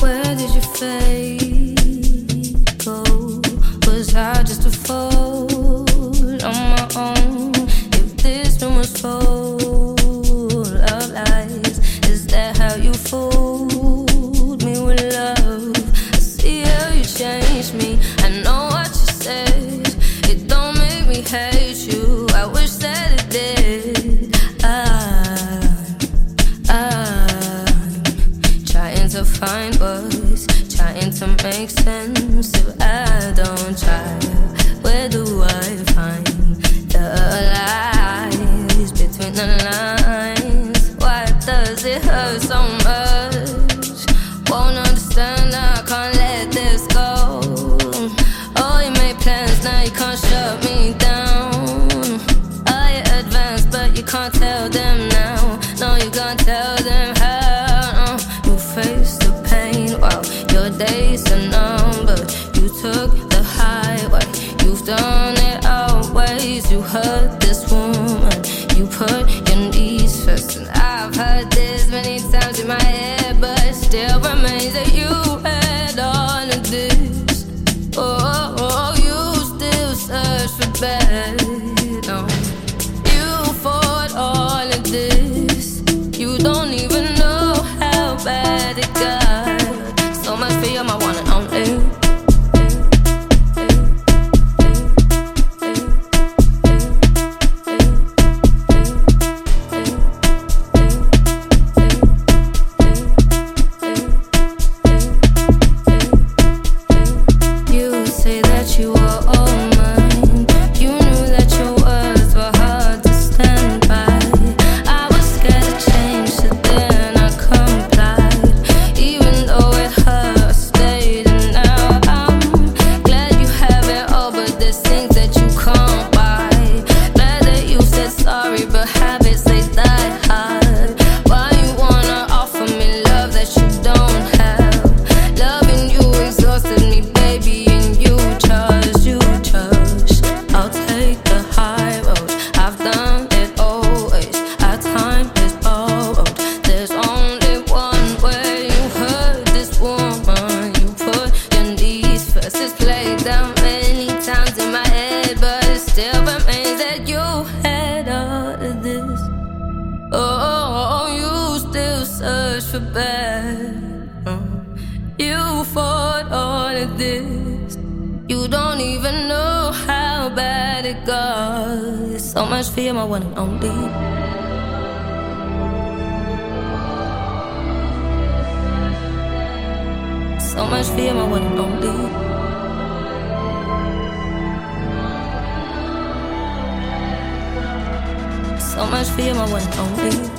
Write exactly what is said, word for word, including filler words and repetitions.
Where did your fate go? Was I just a fool on my own? If this room was full of lies, is that how you fooled me with love? I see how you changed me, I know what you said. It don't make me hate you, I wish that it did. I, I'm trying to find words, trying to make sense. If I don't try, where do I find the lies between the lines? Why does it hurt so much? Won't understand, I can't let this go. Oh, you made plans, now you can't shut me down. Oh, you advanced, but you can't tell them now. No, you can't tell them how. You face the pain while your days are numbered. You took the highway, you've done it always. You hurt this woman, you put your knees first. And I've heard this many times in my head, but it still remains that you had all of this. Oh, oh, you still search for bad. No, you fought all of this. You don't even know how bad it got. So much for you, my one and only. You say that you were all mine. You knew that your words were hard to stand by. I was scared to change, so then I complied. Even though it hurt, I stayed, and now I'm glad you have it all. But there's things that you can't buy. Glad that you said sorry, but habits, they die hard. Why you wanna offer me love that you don't have? Loving you exhausted me, baby, and you chose, you chose. I'll take the high road, I've done it always. Our time is borrowed, there's only one way. You hurt this woman, you put your knees first. It's played down many times in my head, but it still remains that you had all of this. Oh, you still search for bad. You fought all of this. You don't even know how bad it got. So much for you, my one and only. So much for you, my one and only. So much for you, my one and only.